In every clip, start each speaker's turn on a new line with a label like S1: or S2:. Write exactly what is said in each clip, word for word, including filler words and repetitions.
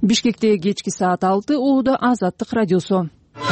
S1: Бишкекте кечки саат алты, ууда Азаттык радиосу.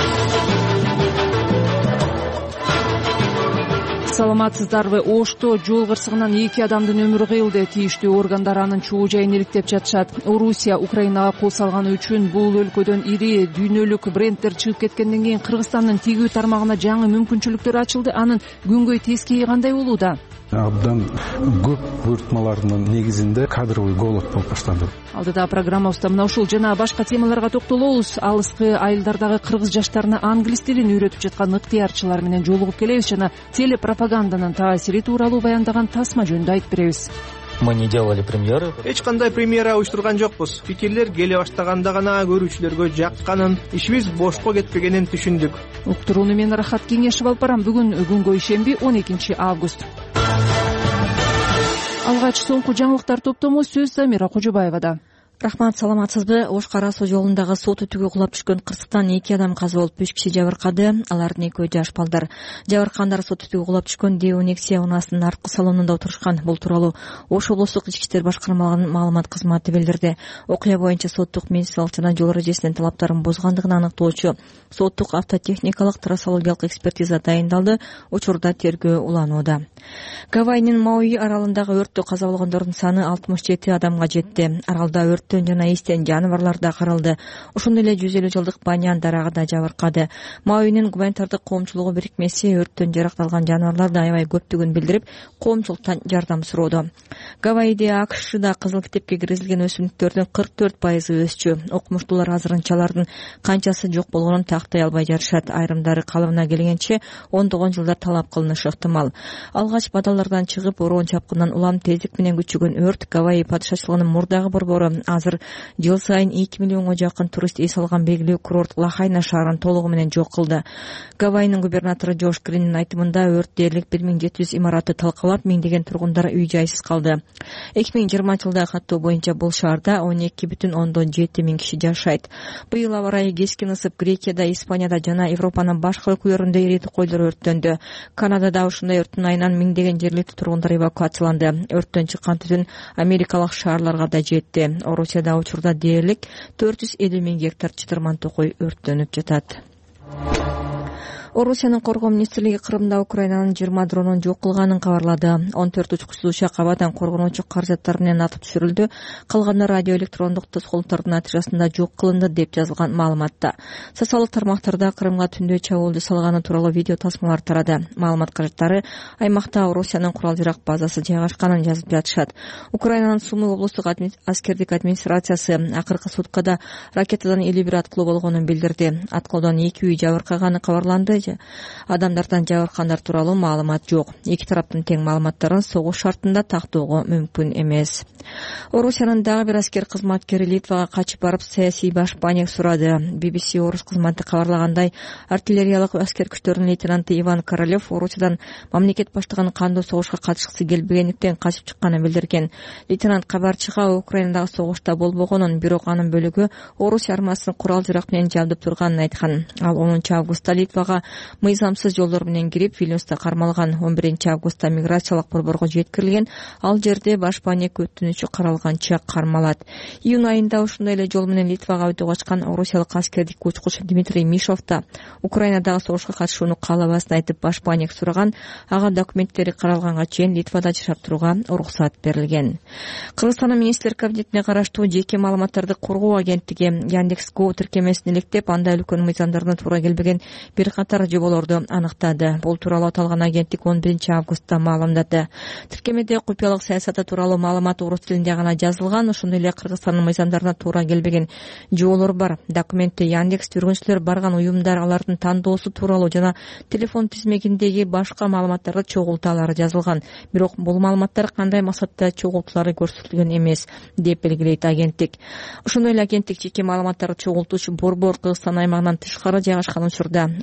S1: Саламатсыздарбы? Ошто жол кырсыгынан эки адамдын өмүрү кыйылды. Тийиштүү органдар анын чоо жайын иликтеп жатышат. Орусия Украинага кол салганы үчүн бул өлкөдөн ири дүйнөлүк бренддер чыгып кеткенден кийин Кыргызстандын тигүү тармагына жаңы мүмкүнчүлүктөр ачылды. Анын күнгөй тескейи кандай болууда?
S2: Абдан көп буйртмалардын негизинде кадровый голод болуп баштады.
S1: Алдыда программабызда мына ушул жана башка темаларга токтолобуз. Алыскы айылдардагы кыргыз жаштарына англис тилин үйрөтүп жаткан ыктыярчылар менен жолугуп келебиз жана телепропаганданын таасири тууралуу баяндаган тасма жөнүндө айтып беребиз.
S3: Мы не делали премьеры.
S4: Эч кандай премьера уюштурган жокпуз. Пикирлер келе баштаганда гана көрүүчүлөргө жакканын, ишибиз бошко кетпегенин түшүндүк.
S1: Уктурууну мен Рахат Кеңешев алып барам. Бүгүн күнгөй ишемби он экинчи август. Алгач соңку жаңылыктар топтому сөз Замира Кожобаевада.
S5: Рахмат, саламатсызбы? Ош Кара суу жолундагы суу түтүгү кулап түшкөн кырсыктан эки адам каза болуп, беш киши жабыркады. Алардын экөө жаш балдар. Жабыркандар суу түтүгү кулап түшкөн Део Нексия унаасынын арткы салонунда отурушкан. Бул тууралуу Ош облустук ички иштер башкармалыгынын маалымат кызматы билдирди. Окуя боюнча соттук медициналык жана жол эрежесинин талаптарын бузгандыгын аныктоочу соттук автотехникалык трассологиялык экспертиза дайындалды. Учурда тергөө уланууда. Гавайинин Мауи аралындагы өрттө каза болгондордун саны алтымыш жети адамга жетти. Аралда өрттөн жана истен жаныбарлар да каралды. Ошондой эле жүз элүү жылдык банян дарагы да жабыркады. Мауинин гуманитардык коомчулугу бирикмеси өрттөн жаракталган жаныбарларды аябай көптүгүн билдирип, коомчулуктан жардам суроодо. Гавайиде АКШда кызыл китепке киргизилген өсүмдүктөрдүн кырк төрт пайызы өсчү. Окумуштуулар азырынча алардын канчасы жок болгонун тактай албай жатышат. Айрымдары калыбына келгенче ондогон жылдар талап кылынышы ыктымал. Алгач бадалардан чыгып, ороон чапкындан улам тездик менен күчөгөн өрт Гавайи падышачылыгынын мурдагы борбору азыр жыл сайын эки миллионго жакын турист эс алган белгилүү курорт Лахайна шаарын толугу менен жок кылды. Гавайинин губернатору Джош Гриннин айтымында өрт дээрлик бир миң жети жүз имаратты талкалап, миңдеген тургундар үй жайсыз калды. эки миң жыйырманчы жылдагы каттоо боюнча бул шаарда он эки бүтүн ондон жети миң киши жашайт. Быйыл аба ырайы кескин ысып, Грекияда, Испанияда жана Европанын башка өлкөлөрүндө ири токойлор өрттөндү. Канадада ушундай өрттүн айынан миңдеген жергиликтүү тургундар эвакуацияланды. Өрттөн чыккан түтүн америкалык шаарларга да жетти. Орусияда учурда дээрлик төрт жүз элүү миң гектар чытырман токой өрттөнүп жатат. Орусиянын коргоо министрлиги Кырымда Украинанын жыйырма дронун жок кылганын кабарлады. он төрт учкучсуз учак абадан коргонуучу каражаттар менен атып түшүрүлдү. Калганы радиоэлектрондук тоскоолтордун натыйжасында жок кылынды деп жазылган маалыматта. Социалдык тармактарда Кырымга түндө чабуулду салганы тууралуу видео тасмалар тарады. Маалымат каражаттары аймакта Орусиянын курал-жарак базасы жайгашканын жазып жатышат. Украинанын Сумы облустук аскердик администрациясы акыркы суткада ракетадан элүү бир аткылуу болгонун билдирди. Аткылуудан эки үй жабыркаганы кабарланды. Адамдардан жабыркандар тууралуу маалымат жок. Эки тараптын тең маалыматтарын согуш шартында тактоого мүмкүн эмес. Орусиянын дагы бир аскер кызматкери Литвага качып барып, саясий башпаник сурады. би би си орус кызматы кабарлагандай, артиллериялык аскер күчтөрүнүн лейтенанты Иван Королев Орусиядан мамлекет баштыгын кандуу согушка катышкысы келбегендиктен качып чыкканын билдирген. Лейтенант кабарчыга Украинадагы согушта болбогонун, бирок анын бөлүгү Орусия армиясын курал-жарак менен жабдып турганын айткан. Ал онунчу августта Литвага мыйзамсыз жолдор менен кирип, Вильнюста кармалган. он биринчи августта миграциялык борборго жеткирилген. Ал жерде башпаник өтүнүчү каралганча кармалат. Июнь айында ушундай эле жол менен Литвага өтүп качкан орусиялык аскердик учкуч Дмитрий Мишов да Украинадагы согушка катышууну каалабасын айтып башпаник сураган. Ага документтери каралганга чейин Литвада жашап турууга уруксат берилген. Кыргызстандын министрлер кабинетине караштуу жеке маалыматтарды коргоо агенттиги Яндекс.Го тиркемесин иликтеп, анда үлкөн мыйзамдарына туура келбеген бир катар жоболорду аныктады. Бул тууралуу аталган агенттик он биринчи августта маалымдады. Тиркемеде купуялык саясаты тууралуу маалымат орус тилинде гана жазылган. Ошондой эле Кыргызстандын мыйзамдарына туура келбеген жоболор бар. Документте Яндекс жүргүнчүлөр барган уюмдар, алардын тандоосу тууралуу жана телефон тизмегиндеги башка маалыматтарды чогултаалары жазылган. Бирок бул маалыматтар кандай максатта чогултулары көрсөтүлгөн эмес деп белгилейт агенттик. Ошондой эле агенттик жеке маалыматтарды чогултуучу борбор Кыргызстан аймагынан тышкары жайгашкан учурда маалыматтар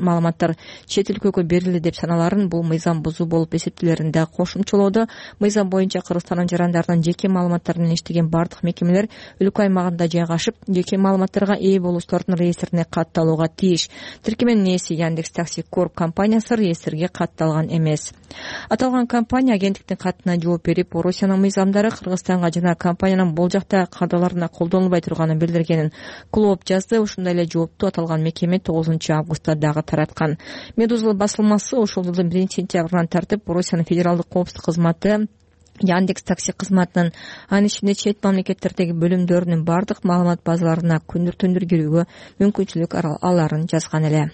S5: маалыматтар чет өлкөгө берилди деп саналарын бул мыйзам бузуу болуп эсептелерин да кошумчалоодо. Мыйзам боюнча Кыргызстандын жарандарынын жеке маалыматтарын иштеген бардык мекемелер өлкө аймагында жайгашып, жеке маалыматтарга ээ болуучулардын реестрине катталууга тийиш. Тиркеменин ээси Яндекс Такси Корп компаниясы реестрге катталган эмес. Аталган компания агенттиктин катына жооп берип, Орусиянын мыйзамдары Кыргызстанга жана компаниянын бул жакта каадаларына колдонулбай турганын билдиргенин Клоп жазды. Ушундай эле жоопту аталган мекеме тогузунчу августта дагы тараткан. Медуза басылмасы ошол жылдын биринчи сентябрынан тартып Орусиянын федералдык коопсуздук кызматы Яндекс Такси кызматынын анын ичинде чет мамлекеттердеги бөлүмдөрүнүн бардык маалымат базаларына күндүр-түндүр кирүүгө мүмкүнчүлүк аларын жазган эле.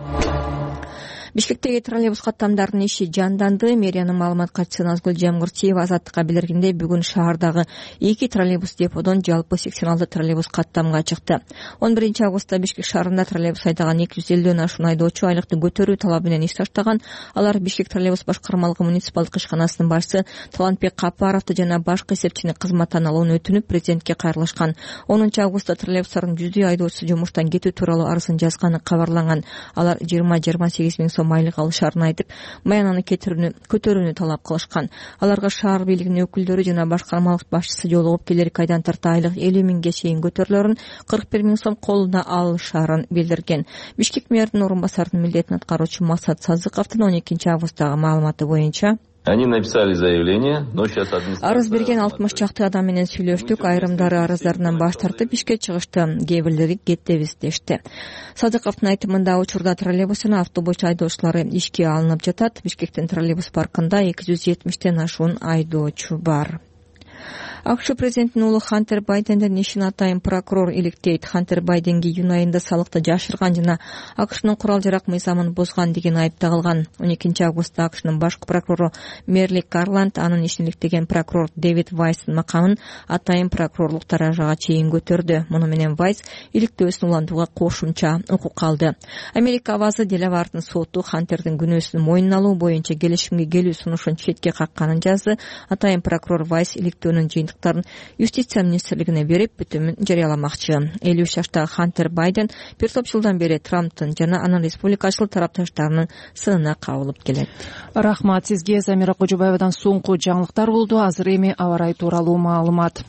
S5: Бишкектеги троллейбус каттамдарынын иши жанданды. Мэриянын маалымат катчысы Назгүл Жамгырчиева Азаттыкка билдиргендей, бүгүн шаардагы эки троллейбус деподон жалпы сексен алты троллейбус каттамга чыкты. он биринчи августта Бишкек шаарында троллейбус айдаган эки жүз элүүдөн ашуун айдоочу айлыкты көтөрүү талабы менен иш таштаган. Алар Бишкек троллейбус башкармалык муниципалдык ишканасынын башчысы Талантбек Капаровду жана башкы эсепчини кызматтан алууну өтүнүп, президентке кайрылышкан. онунчу августта троллейбустардын жүздөй айдоочусу жумуштан кетүү тууралуу арызын жазганы кабарланган. Алар жыйырма жыйырма сегиз миң сом айлык алышарын айтып, маянаны көтөрүүнү талап кылышкан. Аларга шаар бийлигинин өкүлдөрү жана башкармалык башчысы жолугуп, келерки айдан тарта айлык элүү миңге чейин көтөрүлөрүн, кырк бир миң сом колуна алышарын билдирген. Бишкек мэринин орун басарынын милдетин аткаруучу Максат Сазыковдун он экинчи августтагы маалыматы боюнча
S6: Они написали заявление, но сейчас администрация...
S5: Арыз берген алтымыш чакты адам менен сүйлөштүк. Айрымдары арыздарынан баш тартып бишке чыгышты. Кээ бирлери кетебиз дешти. Садыковдун айтымында учурда троллейбус жана автобус айдоочулары ишке алынып жатат. Бишкектин троллейбус паркында эки жүз жетимиштен ашуун айдоочу бар. АКШ президентинин уулу Хантер Байдендин ишин атайын прокурор иликтейт. Хантер Байденге июнь айында салыкты жашырган жана АКШнын курал жарак мыйзамын бузган деген айып тагылган. он экинчи августта АКШнын башкы прокурору Мерлик Гарланд анын ишин иликтеген прокурор Дэвид Вайстын макамын атайын прокурорлук даражага чейин көтөрдү. Муну менен Вайс иликтөөсүн улантууга кошумча укук алды. Америка авазы Делавардын соту Хантердин күнөөсүн мойнуна алуу боюнча келишимге келүү сунушун четке какканын жазды. Атайын прокурор Вайс иликтөөнүн жыйынтыктарын юстиция министрлигине берип, бүтүмүн жарыяламакчы. элүү үч жаштагы Хантер Байден бир топ жылдан бери Трамптын жана анын республикачыл тарапташтарынын сынына кабылып келет.
S1: Рахмат сизге. Замира Кожобаевадан соңку жаңылыктар болду. Азыр эми аба ырайы тууралуу маалымат.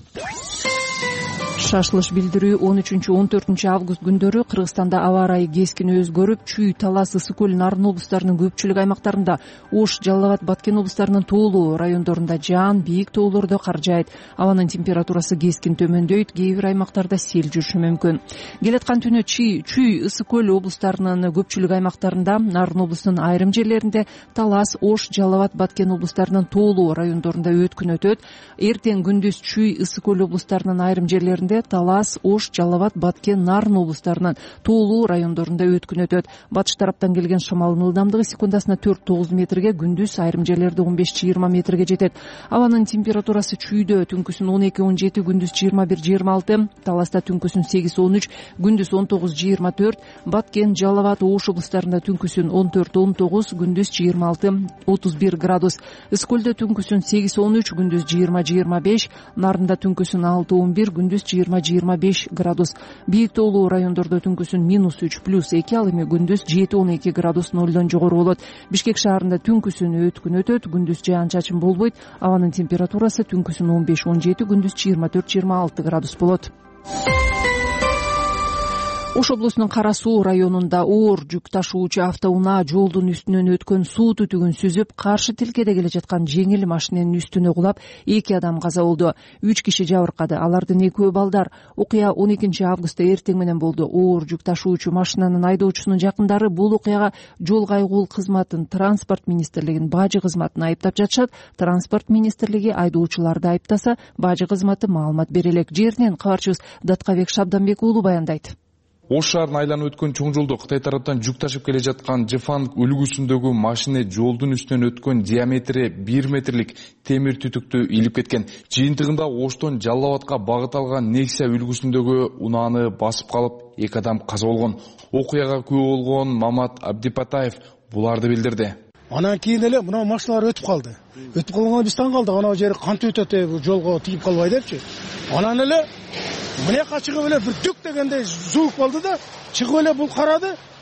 S1: Шашылыш билдирүү он үчүнчү он төртүнчү август күндөрү Кыргызстанда аба ырайы кескин өзгөрүп, Чүй, Талас, Ысык көл, Нарын облустарынын көпчүлүк аймактарында, Ош, Жалал Абад, Баткен облустарынын тоолуу райондорунда жаан, бийик тоолордо кар жаайт. Абанын температурасы кескин төмөндөйт, кээ бир аймактарда сел жүрүшү мүмкүн. Келаткан түнү Чүй, Ысык көл облустарынын көпчүлүк аймактарында, Нарын облусунун айрым жерлеринде, Талас, Ош, Жалал Абад, Баткен облустарынын тоолуу райондорунда өткүн өтөт. Эртең күндүз Чүй, Ысык көл облустарынын айрым жерлеринде, Талас, Ош, Жалал Абад, Баткен, Нарын облустарынын тоолуу райондорунда өткүн өтөт. Батыш тараптан келген шамалдын ылдамдыгы секундасына төрт тогуз метрге, күндүз айрым жерлерде он беш жыйырма метрге жетет. Абанын температурасы Чүйдө түнкүсүн он эки он жети, күндүз жыйырма бир жыйырма алты, Таласта түнкүсүн сегиз он үч, күндүз он тогуз жыйырма төрт, Баткен, Жалал Абад, Ош облустарында түнкүсүн он төрт он тогуз, күндүз жыйырма алты отуз бир градус. Ысык көлдө түнкүсүн сегиз он үч, күндүз жыйырма жыйырма беш, Нарында түнкүсүн алты он бир, күндүз жыйырма жыйырма беш градус. Бийик тоолуу райондордо түнкүсүн минус үч плюс эки, ал эми күндүз жети он эки градус нолдон жогору болот. Бишкек шаарында түнкүсүн өткүн өтөт, күндүз жаан чачын болбойт. Абанын температурасы түнкүсүн он беш он жети, күндүз жыйырма төрт жыйырма алты градус болот. Ош облусунун Кара Суу районунда оор жүк ташуучу автоунаа жолдун үстүнөн өткөн суу түтүгүн сүзүп, каршы тилкеде келе жаткан жеңил машиненин үстүнө кулап, эки адам каза болду. үч киши жабыркады. Алардын экөө балдар. Окуя он экинчи августта эртең менен болду. Оор жүк ташуучу машинанын айдоочусунун жакындары бул окуяга жол кайгуул кызматын, транспорт министрлигин, бажы кызматын айыптап жатышат. Транспорт министрлиги айдоочуларды айыптаса, бажы кызматы маалымат бере элек. Жеринен кабарчыбыз Даткабек Шабданбек уулу баяндайт.
S7: Ош шаарына айланып өткөн чоң жолдо Кытай тараптан жүк ташып келе жаткан Жифанг үлгүсүндөгү машина жолдун үстүнөн өткөн диаметри бир метрлик темир түтүктү илип кеткен. Жыйынтыгында Оштон Жалал Абадка багыт алган Nexia үлгүсүндөгү унааны басып калып, эки адам каза болгон. Окуяга күбө болгон Мамат Абдипатаев буларды билдирди.
S8: Анан кийин эле мына машиналар өтүп калды. Өтүп калганга биз таң калдык. Анау жери кантип өтөт, бул жолго тийип калбай депчи. Анан эле мына чыгып эле бир түк дегенде зуук болду да, чыгып эле бул карады.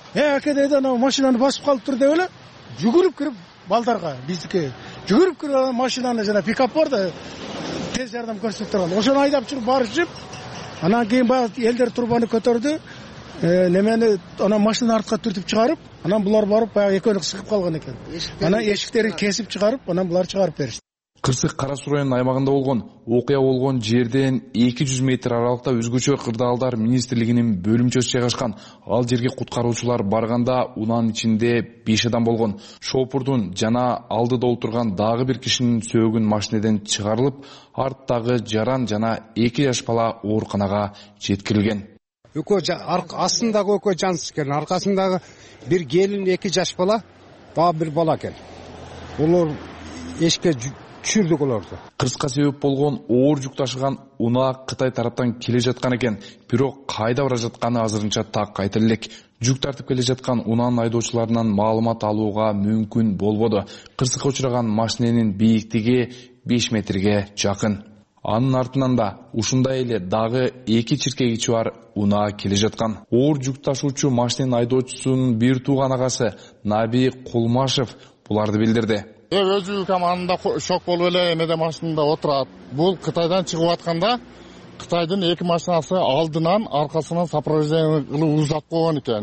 S8: э аке дейди, анау машинаны басып калыптыр деп эле жүгүрүп кирип балдарга, биздики жүгүрүп кирип машинаны, жана пикап бар да, тез жардам көрсөтүп турган, ошону айдап чыгып барышып, анан кийин баягы элдер турбаны көтөрдү, немени анан машинаны артка түртүп чыгарып, анан булар барып баягы экөөнү сыгып калган экен. Анан эшиктерин кесип чыгарып, анан булар чыгарып беришти.
S7: Кырсык Кара Суу районунун аймагында болгон окуя болгон жерден эки жүз метр аралыкта өзгөчө кырдаалдар министрлигинин бөлүмчөсү жайгашкан. Ал жерге куткаруучулар барганда унанын ичинде беш адам болгон. Шоопурдун жана алдыда отурган дагы бир кишинин сөөгүн машинеден чыгарылып, арттагы жаран жана эки жаш бала ооруканага жеткирилген.
S9: Экөө астындагы экөө жансыз экен, аркасындагы бир келин, эки жаш бала, дагы бир бала экен. Олар эшикке түшүрдүк оларды.
S7: Кырсыкка себеп болгон оор жүк ташыган унаа Кытай тараптан келе жаткан экен, бирок кайда бара жатканы азырынча так айта элек. Жүк тартып келе жаткан унаанын айдоочуларынан маалымат алууга мүмкүн болбоду. Кырсыкка учураган машиненин бийиктиги беш метрге жакын. Анын артынан да ушундай эле дагы эки чиркегичи бар унаа келе жаткан. Оор жүк ташуучу машиненин айдоочусунун бир тууган агасы Наби Кулмашев буларды билдирди.
S10: Өзү команда шок болуп эле эмеде машинада отурат. Бул Кытайдан чыгып атканда Кытайдын эки машинасы алдынан аркасынан сопровождение кылып узап койгон экен.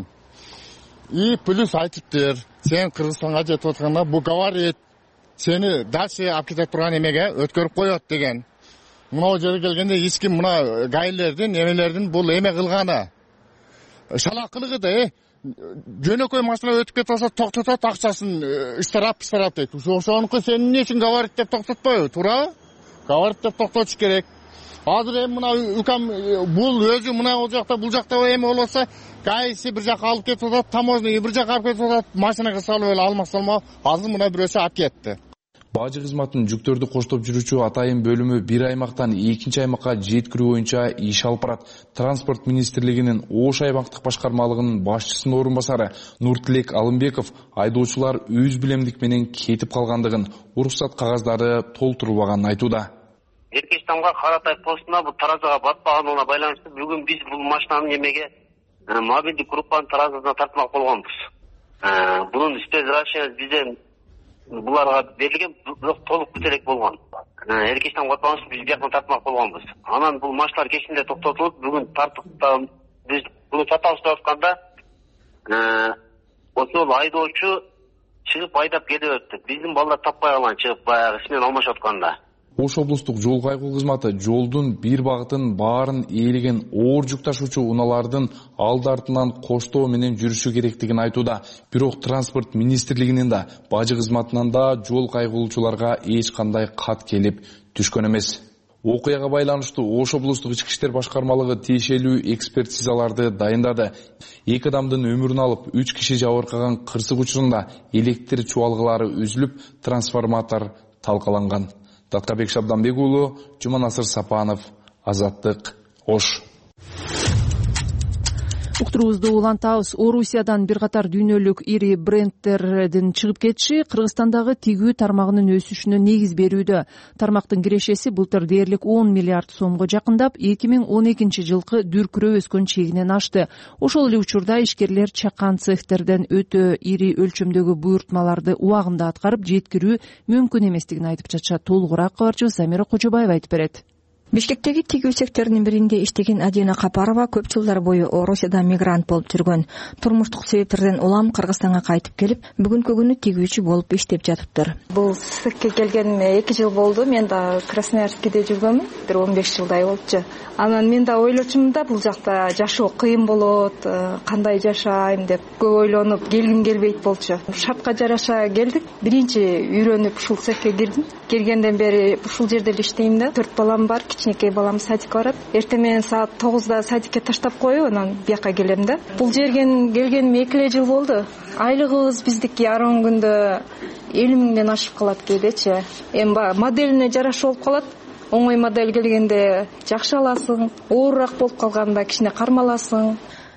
S10: И плюс айтыптыр, сен Кыргызстанга жетип атканда бу говорит, сени дальше алып кетип турган эмеге өткөрүп коет деген. Мына жерге келгенде эч ким мына гайлердин, эмелердин бул эме кылганы. Шалакылыгы да, жөнөкөй машина өтүп кетип алса токтотот, акчасын ыштарап ыштарап дейт. Ошонуку сен эмне үчүн говорит деп токтотпойбу, туурабы? Говорит деп токтотуш керек. Азыр эми мына укам бул өзү мына ол жакта бул жакта эме болсо, гайси бир жака алып кетип атат, таможня бир жака алып кетип атат, машинага салып эле алмак салма, азыр мына бирөөсү алып кетти.
S7: Бажы кызматынын жүктөрдү коштоп жүрүүчү атайын бөлүмү бир аймактан экинчи аймакка жеткирүү боюнча иш алып барат. Транспорт министрлигинин Ош аймактык башкармалыгынын башчысынын орун басары Нуртилек Алымбеков айдоочулар өз билемдик менен кетип калгандыгын, уруксат кагаздары толтурулбаганын айтууда.
S11: Эркечтамга Каратай постуна бул таразага батпаганына байланыштуу бүгүн биз бул машинаны эмеге мобилдик группанын таразына тартмак болгонбуз. Бунун спецрашения бизден буларга берилген, бирок толук бүтелек болгон. Эркечтам батпаган үчүн биз бияктан тартмак болгонбуз. Анан бул машиналар кечинде токтотулуп, бүгүн тартып биз буну татабыз деп атканда, ошол айдоочу чыгып айдап кетип өттү. Биздин балдар таппай калган, чыгып баягы исинен алмашып атканда.
S7: Ош облустук жол кайгыл кызматы жолдун бир багытын баарын ээлеген оор жүк ташуучу унаалардын алды артынан коштоо менен жүрүшү керектигин айтууда. Бирок транспорт министрлигинин да, бажы кызматынан да жол кайгылуучуларга эч кандай кат келип түшкөн эмес. Окуяга байланыштуу Ош облустук ички иштер башкармалыгы тиешелүү экспертизаларды дайындады. Эки адамдын өмүрүн алып, үч киши жабыркаган кырсык учурунда электр чубалгылары үзүлүп, трансформатор талкаланган. Таткабек Шабданбек уулу, Жуманасыр Сапанов, Азаттык, Ош.
S1: Уктуруубузду улантабыз. Орусиядан бир катар дүйнөлүк ири брендтердин чыгып кетиши Кыргызстандагы тигүү тармагынын өсүшүнө негиз берүүдө. Тармактын кирешеси былтыр дээрлик он миллиард сомго жакындап, эки миң он экинчи жылкы дүркүрөө өскөн чегинен ашты. Ошол эле учурда ишкерлер чакан цехтерден өтө ири өлчөмдөгү буйртмаларды убагында аткарып жеткирүү мүмкүн эместигин айтып жатышат. Толугураак кабарчыбыз Замира Кожобаева айтып берет.
S5: Бишкектеги тигүү цехтеринин биринде иштеген Адина Капарова көп жылдар бою Орусияда мигрант болуп жүргөн. Турмуштук себептерден улам Кыргызстанга кайтып келип, бүгүнкү күнү тигүүчү болуп иштеп жатыптыр.
S12: Бул цехке келгениме эки жыл болду. Мен да Красноярскиде жүргөмүн, бир он беш жылдай болчу. Анан мен да ойлочумун да бул жакта жашоо кыйын болот, кандай жашайм деп көп ойлонуп келгим келбейт болчу. Шартка жараша келдик. Биринчи үйрөнүп ушул цехке кирдим. Келгенден бери ушул жерде эле иштейм да. төрт балам бар. Кичинекей балам садикке барат. Эртең менен саат тогузда садикке таштап коюп, анан бияка келем да. Бул жерге келгениме эки эле жыл болду. Айлыгыбыз биздики ар он күндө элүү миңден ашып калат кээдечи. Эми моделине жараша болуп калат. Оңой модель келгенде жакшы аласың, оорураак болуп калганда кичине кармаласың.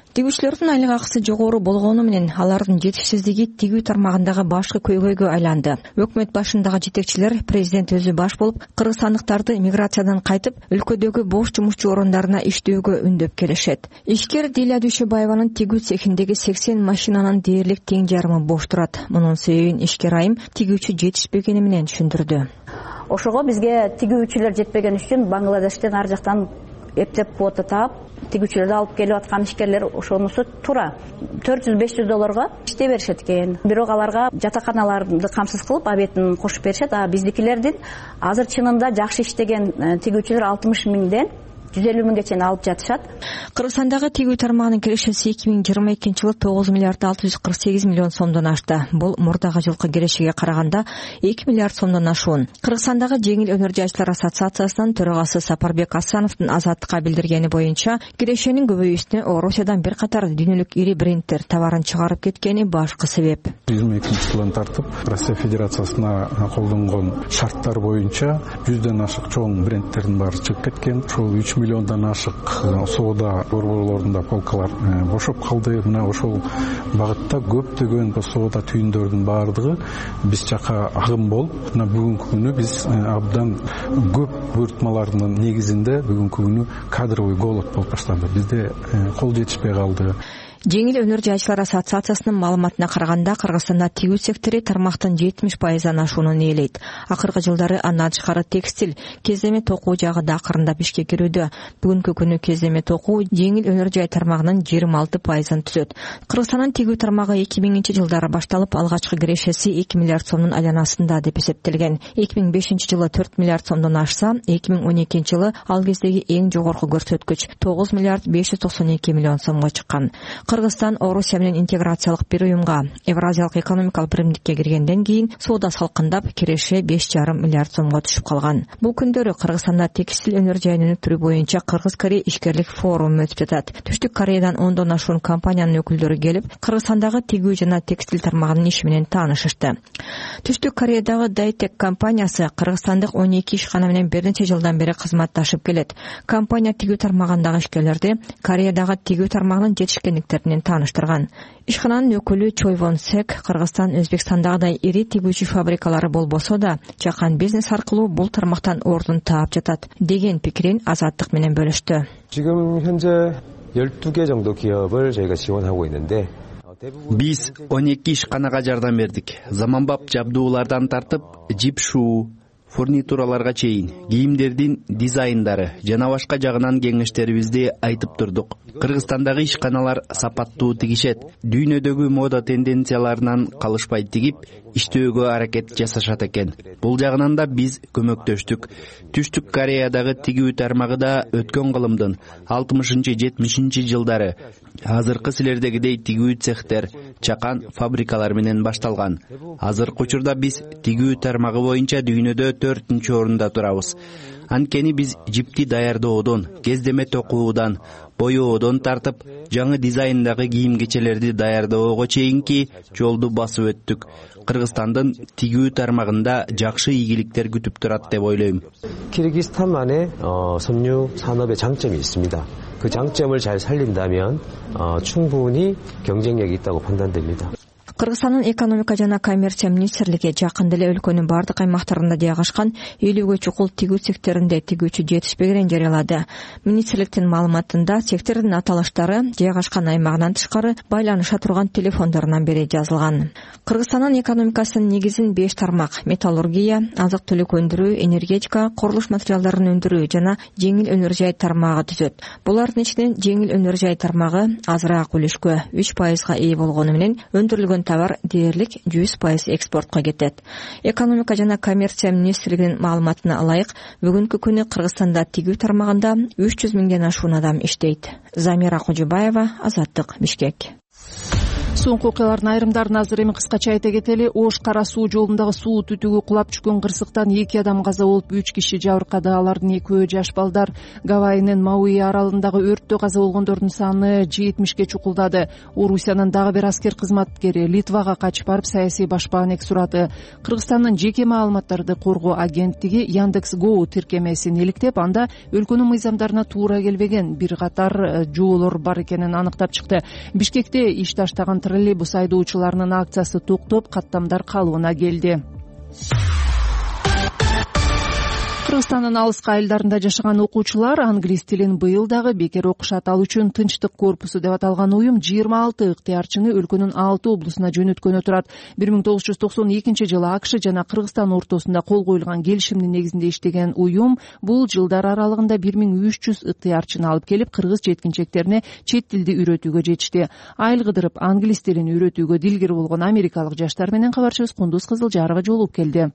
S5: Тигүүчүлөрдүн айлык акысы жогору болгону менен алардын жетишсиздиги тигүү тармагындагы башкы көйгөйгө айланды. Өкмөт башындагы жетекчилер президент өзү баш болуп, кыргызстандыктарды миграциядан кайтып, өлкөдөгү бош жумушчу орундарына иштөөгө үндөп келишет. Ишкер Диля Дүйшөбаеванын тигүү цехиндеги сексен машинанын дээрлик тең жарымы бош турат. Мунун себебин ишкер айым тигүүчү жетишпегени менен түшүндүрдү.
S13: Ошого бизге тигүүчүлөр жетпеген үчүн Бангладештен ар жактан эптеп квота таап, тигүүчүлөрдү алып келип аткан ишкерлер ошонусу туура төрт жүз беш жүз долларга иштей беришет экен. Бирок аларга жатаканаларды камсыз кылып, абетин кошуп беришет. А биздикилердин азыр чынында жакшы иштеген тигүүчүлөр алтымыш миңден жүз элүү миңге чейин алып жатышат.
S5: Кыргызстандагы тигүү тармагынын кирешеси эки миң жыйырма экинчи жылы тогуз миллиард алты жүз кырк сегиз миллион сомдон ашты. Бул мурдагы жылкы кирешеге караганда эки миллиард сомдон ашуун. Кыргызстандагы жеңил өнөр жайчылар ассоциациясынын төрагасы Сапарбек Асановдун Азаттыкка билдиргени боюнча, кирешенин көбөйүүсүнө Орусиядан бир катар дүйнөлүк ири брендтер товарын чыгарып кеткени башкы себеп.
S2: жыйырма экинчи жылдан тартып Россия Федерациясына колдонгон шарттар боюнча жүздөн ашык чоң брендтердин баары чыгып кеткен. Ошол үч миллиондан ашык соода борборлорунда полкалар бошоп калды. Мына ошол багытта көптөгөн соода түйүндөрдүн баардыгы биз жака агым болуп, мына бүгүнкү күнү биз абдан көп буйртмалардын негизинде бүгүнкү күнү кадровый голод болуп баштады. Бизде кол жетишпей калды.
S5: Жеңил өнөр жайчылар ассоциациясынын маалыматына караганда, Кыргызстанда тигүү сектори тармактын жетимиш пайыздан ашуунун ээлейт. Акыркы жылдары андан тышкары текстиль, кездеме токуу жагы да акырындап ишке кирүүдө. Бүгүнкү күнү кездеме токуу жеңил өнөр жай тармагынын жыйырма алты пайызын түзөт. Кыргызстандын тигүү тармагы эки миңинчи жылдары башталып, алгачкы кирешеси эки миллиард сомдун айланасында деп эсептелген. эки миң бешинчи жылы төрт миллиард сомдон ашса, эки миң он экинчи жылы ал кездеги эң жогорку көрсөткүч тогуз миллиард беш жүз токсон эки миллион сомго чыккан. Кыргызстан Орусия менен интеграциялык бир уюмга, Евразиялык экономикалык биримдикке киргенден кийин соода салкындап, киреше беш жарым миллиард сомго түшүп калган. Бул күндөрү Кыргызстанда текстиль өнөр жайын өнүктүрүү боюнча Кыргыз-Корей ишкерлик форуму өтүп жатат. Түштүк Кореядан ондон ашуун компаниянын өкүлдөрү келип, Кыргызстандагы тигүү жана текстиль тармагынын иши менен таанышышты. Түштүк Кореядагы Дайтек компаниясы кыргызстандык он эки ишкана менен бир нече жылдан бери кызматташып келет. Компания тигүү тармагындагы ишкерлерди Кореядагы тигүү тармагынын жетишкендиктеринен тааныштырган. Ишкананын өкүлү Чой Вон Сек Кыргызстан Өзбекстандагыдай ири тигүүчү фабрикалары болбосо да, жакан бизнес аркылуу бул тармактан ордун таап жатат деген пикирин Азаттык менен бөлүштү.
S14: 지금 현재 열두 개 정도 기업을 저희가 지원하고 있는데
S15: Биз он эки ишканага жардам бердик. Заманбап жабдуулардан тартып, жип шуу, фурнитураларга чейин, кийимдердин дизайндары жана башка жагынан кеңештерибизди айтып турдук. Кыргызстандагы ишканалар сапаттуу тигишет, дүйнөдөгү мода тенденцияларынан калышпай тигип, иштөөгө аракет жасашат экен. Бул жагынан да биз көмөктөштүк. Түштүк Кореядагы тигүү тармагы да өткөн кылымдын алтымышынчы жетимишинчи жылдары азыркы силердегидей тигүү цехтер, чакан фабрикалар менен башталган. Азыркы учурда биз тигүү тармагы боюнча дүйнөдө төртүнчү орунда турабыз. Анткени биз жипти даярдоодон, кездеме токуудан, боёодон тартып, жаңы дизайндагы кийим-кечелерди даярдоого чейинки жолду басып өттүк. Кыргызстандын тигүү тармагында жакшы ийгиликтер күтүп турат деп ойлойм.
S14: 키르기스탄만의 어, 섬유 산업의 장점이 있습니다. 그 장점을 잘 살린다면 어, 충분히 경쟁력이 있다고 판단됩니다.
S5: Кыргызстандын экономика жана коммерция министрлиги жакында эле өлкөнүн бардык аймактарында жайгашкан элүүгө чукул тигүү секторунда тигүүчү жетишпегенин жарыялады. Министрликтин маалыматында сектордун аталыштары жайгашкан аймагынан тышкары байланыша турган телефондорунан бери жазылган. Кыргызстандын экономикасынын негизин беш тармак: металлургия, азык-түлүк өндүрүү, энергетика, курулуш материалдарын өндүрүү жана жеңил өнөр жай тармагы түзөт. Булардын ичинен жеңил өнөр жай тармагы азыраак үлүшкө үч пайызга ээ болгону менен өндүрүлгөн товар дээрлик жүз пайыз экспортко кетет. Экономика жана коммерция министрлигинин маалыматына ылайык, бүгүнкү күнү Кыргызстанда тигүү тармагында үч жүз миңден ашуун адам иштейт. Замира Кожубаева, Азаттык, Бишкек.
S1: соңку окуялардын айрымдарын азыр эми кыскача айта кетели. Ош Кара суу жолундагы суу түтүгү кулап түшкөн кырсыктан эки адам каза болуп, үч киши жабыркады. Алардын экөө жаш балдар. Гавайинин Мауи аралындагы өрттө каза болгондордун саны жетимишке чукулдады. Орусиянын дагы бир аскер кызматкери Литвага качып барып саясий башпаанек сурады. Кыргызстандын жеке маалыматтарды коргоо агенттиги Яндекс.Го тиркемесин иликтеп, анда өлкөнүн мыйзамдарына туура келбеген бир катар жоолор бар экенин аныктап чыкты. Бишкекте иш таштаган троллейбус айдоочуларынын акциясы токтоп, каттамдар калыбына келди. Кыргызстандын алыскы айылдарында жашаган окуучулар англис тилин быйыл дагы бекер окушат. Ал үчүн Тынчтык корпусу деп аталган уюм жыйырма алты ыктыярчыны өлкөнүн алты облусуна жөнөткөнү турат. бир миң тогуз жүз токсон экинчи жылы АКШ жана Кыргызстан ортосунда кол коюлган келишимдин негизинде иштеген уюм бул жылдар аралыгында бир миң үч жүз ыктыярчыны алып келип, кыргыз жеткинчектерине чет тилди үйрөтүүгө жетишти. Айыл кыдырып англис тилин үйрөтүүгө дилгер болгон америкалык жаштар менен кабарчыбыз Кундуз Кызылжарова жолугуп келди.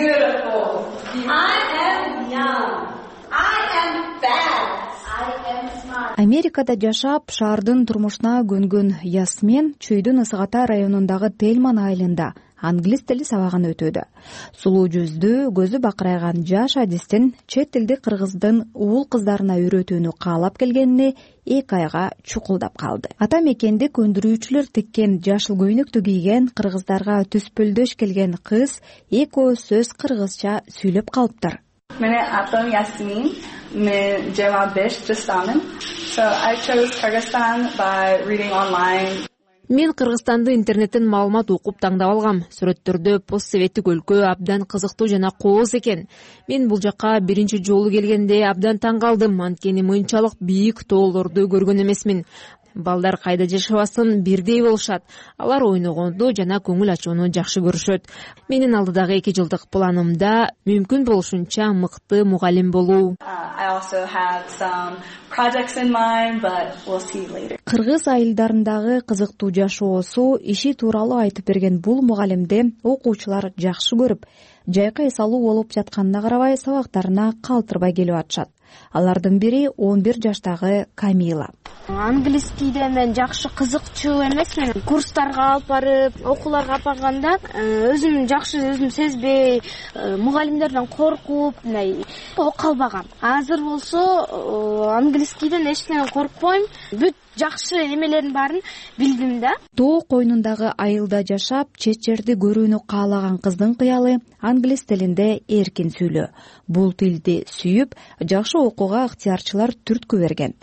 S16: Америкада жашап, шаардын турмушуна көнгөн Ясмен Чүйдүн Ысыгата районундагы Тельман айылында англис тили сабагын өтөдү. Сулуу жүздүү, көзү бакырайган жаш адистин чет тилди кыргыздын уул кыздарына үйрөтүүнү каалап келгенине эки айга чукулдап калды. Ата мекенди көндүрүүчүлөр тиккен жашыл көйнөктү кийген, кыргыздарга түспөлдөш келген кыз экөө сөз кыргызча сүйлөп калыптыр.
S17: Менин атым Ясмин, мен жыйырма беш жаштамын. So I chose Kyrgyzstan by reading online.
S18: Мен Кыргызстанды интернеттен маалымат окуп таңдап алгам. Сүрөттөрдө постсоветтик өлкө абдан кызыктуу жана кооз экен. Мен бул жакка биринчи жолу келгенде абдан таң калдым, анткени мынчалык бийик тоолорду көргөн эмесмин. Балдар кайда жашабасын бирдей болушат. Алар ойногонду жана көңүл ачууну жакшы көрүшөт. Менин алдыдагы эки жылдык планымда мүмкүн болушунча мыкты мугалим болуу.
S16: Кыргыз айылдарындагы кызыктуу жашоосу, иши тууралуу айтып берген бул мугалимди окуучулар жакшы көрүп, жайкы эс алуу болуп жатканына карабай сабактарына калтырбай келип атышат. Алардын бири он бир жаштагы Камила.
S19: Англис тилине мен жакшы кызыкчуу эмесмин. Курстарга алып барып, окууларга алып барганда өзүм жакшы өзүм сезбей, мугалимдерден коркуп, мындай окуп албагам. Азыр болсо англис тилинен эчтенен коркпойм. Бүт жакшы эмелердин баарын билдим да.
S16: Тоо койнундагы айылда жашап, чет жерди көрүүнү каалаган кыздын кыялы англис тилинде эркин сүйлөө. Бул тилди сүйүп, жакшы окууга ыктыярчылар түрткү берген.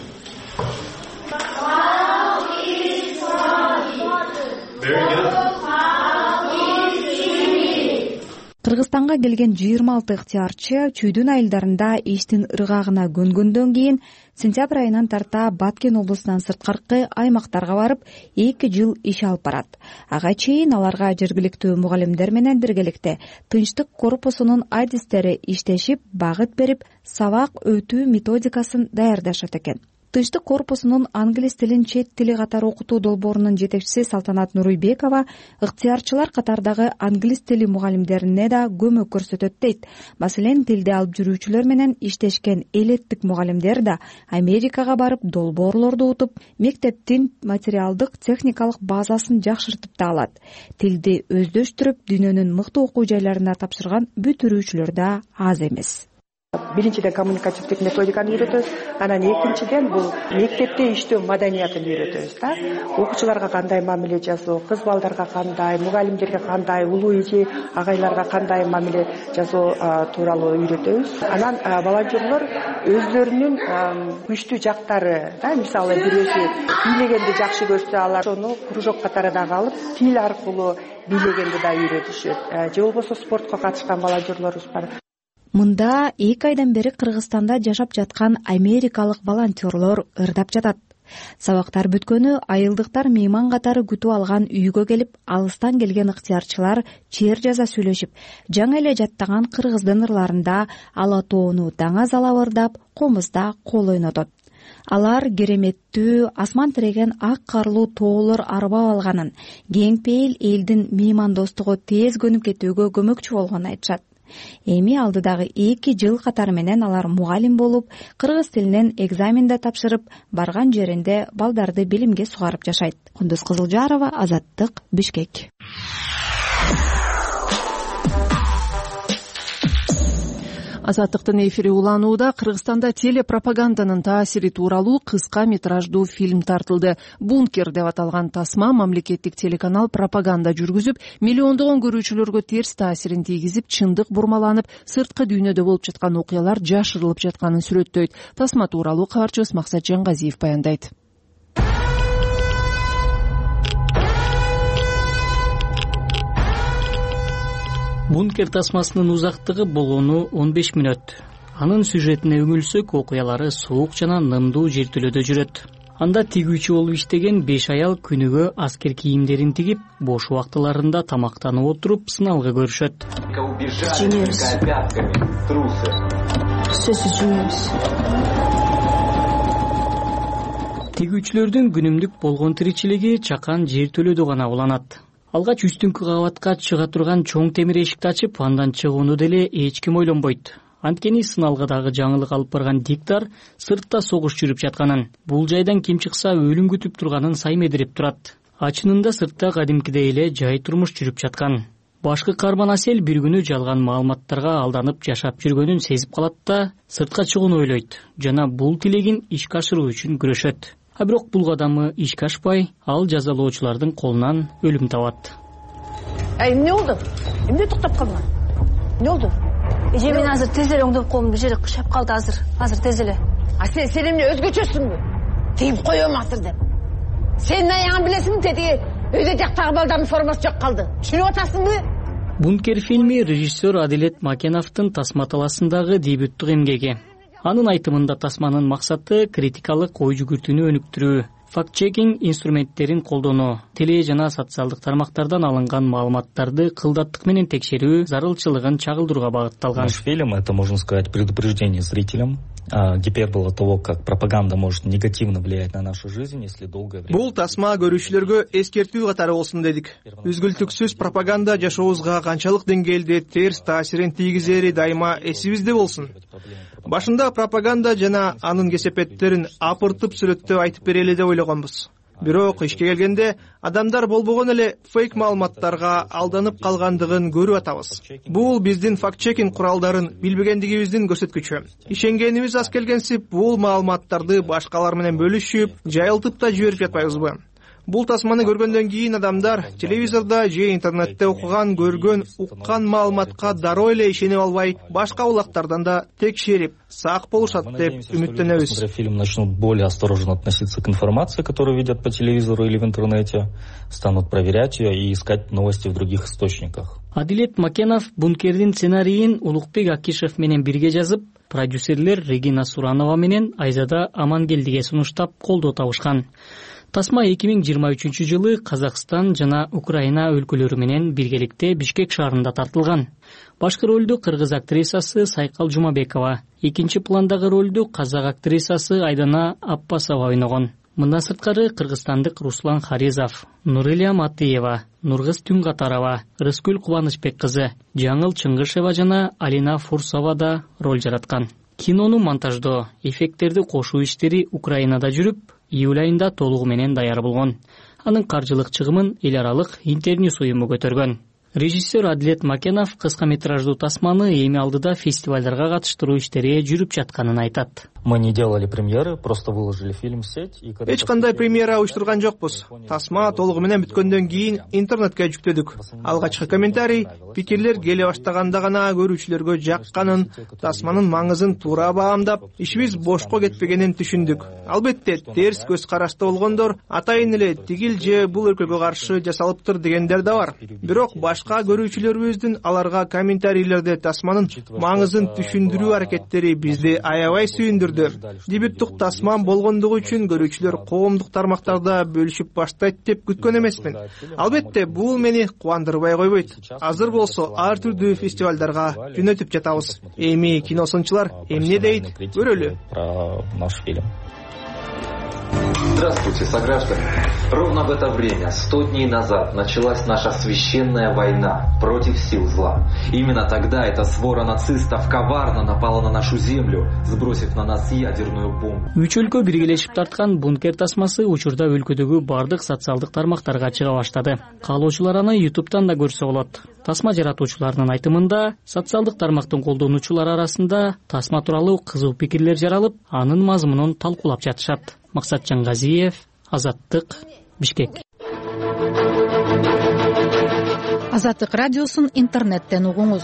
S16: Кыргызстанга келген жыйырма алты ыктыярчы Чүйдүн айылдарында иштин ыргагына көнгөндөн кийин сентябрь айынан тарта Баткен облусунан сырткаркы аймактарга барып, эки жыл иш алып барат. Ага чейин аларга жергиликтүү мугалимдер менен биргеликте Тынчтык корпусунун адистери иштешип, багыт берип, сабак өтүү методикасын даярдашат экен. Тынчтык корпусунун англис тилин чет тили катары окутуу долбоорунун жетекчиси Салтанат Нуруйбекова ыктыярчылар катардагы англис тили мугалимдерине да көмөк көрсөтөт дейт. Маселен, тилди алып жүрүүчүлөр менен иштешкен элеттик мугалимдер да Америкага барып долбоорлорду утуп, мектептин материалдык техникалык базасын жакшыртып да алат. Тилди өздөштүрүп, дүйнөнүн мыкты окуу жайларына тапшырган бүтүрүүчүлөр да аз эмес.
S20: Биринчиден коммуникативдик методиканы үйрөтөбүз, анан экинчиден бул мектепте иштөө маданиятын үйрөтөбүз да. Окуучуларга кандай мамиле жасоо, кыз балдарга кандай, мугалимдерге кандай, улуу эже агайларга кандай мамиле жасоо тууралуу үйрөтөбүз. Анан волонтерлор өздөрүнүн күчтүү жактары, да, мисалы бирөөсү бийлегенди жакшы көрсө, алар ошону кружок катары дагы алып, тил аркылуу бийлегенди да үйрөтүшөт. Же болбосо спортко катышкан волонтерлорубуз бар.
S16: Мында эки айдан бери Кыргызстанда жашап жаткан америкалык волонтерлор ырдап жатат. Сабактар бүткөнү айылдыктар мейман катары күтүп алган үйгө келип, алыстан келген ыктыярчылар чер жаза сүйлөшүп, жаңы эле жаттаган кыргыздын ырларында ала тоону даңаз алап ырдап, комузда кол ойнотот. Алар кереметтүү, асман тиреген ак карлуу тоолор арбап алганын, кең пейил элдин меймандостугу тез көнүп кетүүгө көмөкчү болгонун айтышат. Эми алдыдагы эки жыл катары менен алар мугалим болуп, кыргыз тилинен экзамен да тапшырып, барган жеринде балдарды билимге сугарып жашайт. Кундуз Кызылжарова, Азаттык, Бишкек.
S1: Азаттыктын эфири уланууда. Кыргызстанда телепропаганданын таасири тууралуу кыска метраждуу фильм тартылды. «Бункер» деп аталган тасма мамлекеттик телеканал пропаганда жүргүзүп, миллиондогон көрүүчүлөргө терс таасирин тийгизип, чындык бурмаланып, сырткы дүйнөдө болуп жаткан окуялар жашырылып жатканын сүрөттөйт. Тасма тууралуу кабарчыбыз Максат Жангазиев баяндайт.
S21: «Бункер» тасмасынын узактыгы болгону он беш мүнөт. Анын сюжетине үңүлсөк, окуялары суук жана нымдуу жертөлөдө жүрөт. Анда тигүүчү болуп иштеген беш аял күнүгө аскер кийимдерин тигип, бош убактыларында тамактанып отуруп, сыналгы көрүшөт. Тигүүчүлөрдүн күнүмдүк болгон тиричилиги чакан жертөлөдө гана уланат. Алгач үстүңкү кабатка чыга турган чоң темир эшикти ачып, андан чыгууну деле эч ким ойлонбойт. Анткени сыналгыдагы жаңылык алып барган диктор сыртта согуш жүрүп жатканын, бул жайдан ким чыкса өлүм күтүп турганын саймедирип турат. Ачынында сыртта кадимкидей эле жай турмуш жүрүп жаткан. Башкы каарман Асел бир күнү жалган маалыматтарга алданып жашап жүргөнүн сезип калат да сыртка чыгууну ойлойт жана бул тилегин ишке ашыруу үчүн күрөшөт. А бирок бул кадамы ишке ашпай, ал жазалоочулардын колунан өлүм табат.
S22: Ай, эмне болду? Эмне токтоп калдың? Эмне болду? Эже, мен азыр тез эле оңдоп коюм, бир жери кышап калды азыр. Азыр тез эле. А сен сен эмне өзгөчөсүңбү? Тийип коём азыр деп. Сен аяңын билесиңби, тетиги өйдө жактагы балдардын формасы жок калды. Түшүнүп атасыңбы?
S21: «Бункер» фильми режиссер Адилет Макеновдун тасма таласындагы дебюттук эмгеги. Анын айтымында тасманын максаты критикалык ой жүгүртүүнү өнүктүрүү, факт-чекинг инструменттерин колдонуу, теле жана социалдык тармактардан алынган маалыматтарды кылдаттык менен текшерүү зарылчылыгын чагылдырууга багытталган.
S3: Наш фильм — это, можно сказать, предупреждение зрителям, гипербола того, как пропаганда может негативно влиять на нашу жизнь, если долгое время.
S4: Бул тасма көрүүчүлөргө эскертүү катары болсун дедик. Үзгүлтүксүз пропаганда жашообузга канчалык деңгээлде терс таасирин тийгизери дайыма эсибизде болсун. Башында пропаганда жана анын кесепеттерин апыртып сүрөттөп айтып берели деп ойлогонбуз. Бирок ишке келгенде адамдар болбогон эле фейк маалыматтарга алданып калгандыгын көрүп атабыз. Бул биздин факт-чекинг куралдарын билбегендигибиздин көрсөткүчү. Ишенгенибиз аз келгенсип, бул маалыматтарды башкалар менен бөлүшүп, жайылтып да жиберип жатпайбызбы? Бул тасманы көргөндөн кийин адамдар телевизордо же интернетте окуган, көргөн, уккан маалыматка дароо эле ишенип албай, башка булактардан да текшерип, сак болушат деп үмүттөнөбүз.
S3: Фильм начнут более осторожно относиться к информации, которую видят по телевизору или в интернете, станут проверять ее и искать новости в других источниках.
S21: Адилет Макенов «Бункердин» сценарийин Улукбек Акишев менен бирге жазып, продюсерлер Регина Суранова менен Айзада Амангелдиге сунуштап колдоо табышкан. Тасма эки миң жыйырма үчүнчү жылы Казакстан жана Украина өлкөлөрү менен биргеликте Бишкек шаарында тартылган. Башкы ролду кыргыз актрисасы Сайкал Жумабекова, экинчи пландагы ролду казак актрисасы Айдана Аппасова ойногон. Мындан сырткары кыргызстандык Руслан Харизов, Нурилия Матыева, Нургыз Түнгатарова, Рыскүл Кубанычбек кызы, Жаңыл Чыңгышева жана Алина Фурсова да роль жараткан. Кинону монтаждоо, эффекттерди кошуу иштери Украинада жүрүп, июль айында толугу менен даяр болгон. Анын каржылык чыгымын эл аралык Интерньюс уюму көтөргөн. Режиссер Адилет Макенов кыска метраждуу тасманы эми алдыда фестивалдарга катыштыруу иштери жүрүп жатканын айтат.
S3: Мы не делали премьеры, просто выложили фильм в сеть.
S4: Эч кандай премьера уюштурган жокпуз. Тасма толугу менен бүткөндөн кийин интернетке жүктөдүк. Алгачкы комментарий, пикирлер келе баштаганда гана көрүүчүлөргө жакканын, тасманын маңызын туура баамдап, ишибиз бошко кетпегенин түшүндүк. Албетте, терс көз карашта болгондор атайын эле тигил же бул өлкөгө каршы жасалыптыр дегендер да бар. Бирок башка көрүүчүлөрүбүздүн аларга комментарийлерде тасманын маңызын түшүндүрүү аракеттери бизди аябай сүйүндүрдү. Дебюттук тасман болгондугу үчүн көрүүчүлөр коомдук тармактарда бөлүшүп баштайт деп күткөн эмесмин. Албетте, бул мени кубандырбай койбойт. Азыр болсо ар түрдүү фестивалдарга жөнөтүп жатабыз. Эми киносунчулар эмне дейт, көрөлү.
S3: Про наш фильм.
S6: Здравствуйте, сограждане. Ровно в это время, сто дней назад, началась наша священная война против сил зла. Именно тогда эта свора нацистов коварно напала на нашу землю, сбросив на нас ядерную бомбу.
S21: Үч өлкө биргелешип тарткан бункер тасмасы учурда өлкөдөгү бардык социалдык тармактарга чыга баштады. Каалоочулар аны ютубтан да көрсө болот. Тасма жаратуучуларынын айтымында, социалдык тармактын колдонуучулар арасында тасма тууралуу кызуу пикирлер жаралып, анын мазмунун талкуулап жатышат. Максат Жаңгазиев, Азаттык, Бишкек.
S8: Азаттык радиосун интернеттен угуңуз.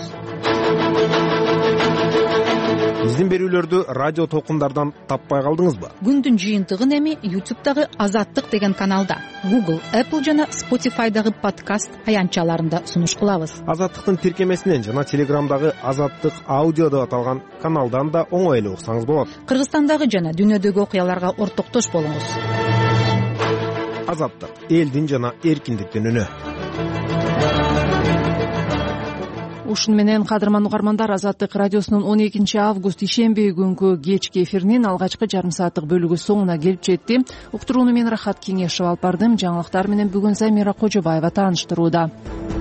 S23: Биздин берүүлөрдү радио толкундардан таппай калдыңызбы?
S8: Күндүн жыйынтыгын эми ютубтагы Азаттык деген каналда, Google, Apple жана Spotify'дагы подкаст аянтчаларында сунуш кылабыз.
S23: Азаттыктын тиркемесинен жана Телеграмдагы Азаттык аудио деп аталган каналдан да оңой эле уксаңыз болот.
S8: Кыргызстандагы жана дүйнөдөгү окуяларга ортоктош болуңуз.
S23: Азаттык, элдин жана эркиндиктин үнү.
S1: Ушун менен кадырман угармандар, Азаттык радиосунун он экинчи август ишемби күнкү кечки эфиринин алгачкы жарым сааттык бөлүгү соңуна келип жетти. Уктурууну мен Рахат Кеңешов алып бардым. Жаңылыктар менен бүгүн Замира Кожобаева тааныштырууда.